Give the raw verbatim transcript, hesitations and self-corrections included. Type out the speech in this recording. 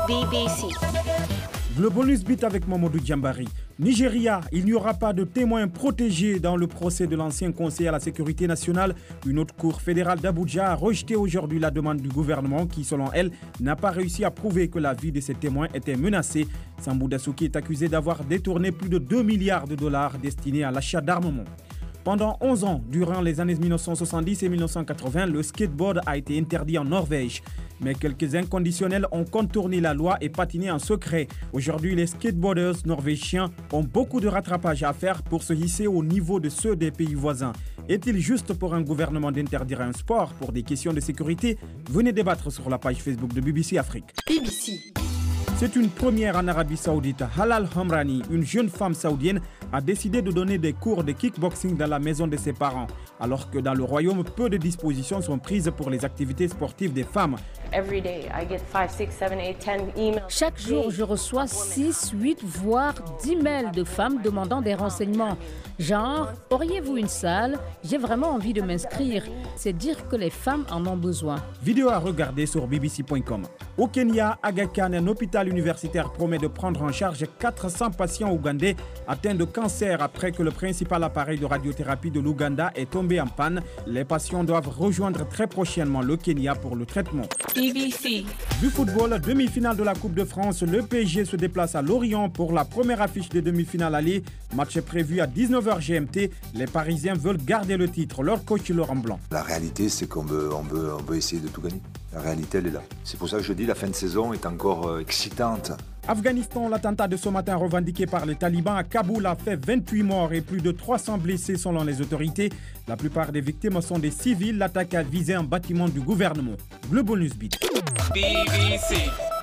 B B C. Le bonus beat avec Mamadou Djambari. Nigeria, il n'y aura pas de témoins protégés dans le procès de l'ancien conseiller à la sécurité nationale. Une autre cour fédérale d'Abuja a rejeté aujourd'hui la demande du gouvernement qui, selon elle, n'a pas réussi à prouver que la vie de ces témoins était menacée. Sambou Dasuki est accusé d'avoir détourné plus de deux milliards de dollars destinés à l'achat d'armement. Pendant onze ans, durant les années mille neuf cent soixante-dix et mille neuf cent quatre-vingts, le skateboard a été interdit en Norvège. Mais quelques inconditionnels ont contourné la loi et patiné en secret. Aujourd'hui, les skateboarders norvégiens ont beaucoup de rattrapage à faire pour se hisser au niveau de ceux des pays voisins. Est-il juste pour un gouvernement d'interdire un sport pour des questions de sécurité? Venez débattre sur la page Facebook de B B C Afrique. B B C. C'est une première en Arabie Saoudite. Halal Hamrani, une jeune femme saoudienne, a décidé de donner des cours de kickboxing dans la maison de ses parents, alors que dans le royaume, peu de dispositions sont prises pour les activités sportives des femmes. Chaque jour, je reçois six, huit, voire dix mails de femmes demandant des renseignements. Genre, auriez-vous une salle? J'ai vraiment envie de m'inscrire. C'est dire que les femmes en ont besoin. Vidéo à regarder sur B B C point com. Au Kenya, Aga Khan, un hôpital universitaire, promet de prendre en charge quatre cents patients ougandais atteints de cancer après que le principal appareil de radiothérapie de l'Ouganda est tombé en panne. Les patients doivent rejoindre très prochainement le Kenya pour le traitement. B B C. Du football, demi-finale de la Coupe de France, le P S G se déplace à Lorient pour la première affiche des demi-finales aller. Match est prévu à dix-neuf heures G M T. Les Parisiens veulent garder le titre. Leur coach Laurent Blanc. La réalité, c'est qu'on veut, on veut, on veut essayer de tout gagner. La réalité, elle est là. C'est pour ça que je dis la fin de saison est encore euh, excitante. Afghanistan, l'attentat de ce matin revendiqué par les talibans à Kaboul a fait vingt-huit morts et plus de trois cents blessés selon les autorités. La plupart des victimes sont des civils. L'attaque a visé un bâtiment du gouvernement. Le bonus beat. B B C.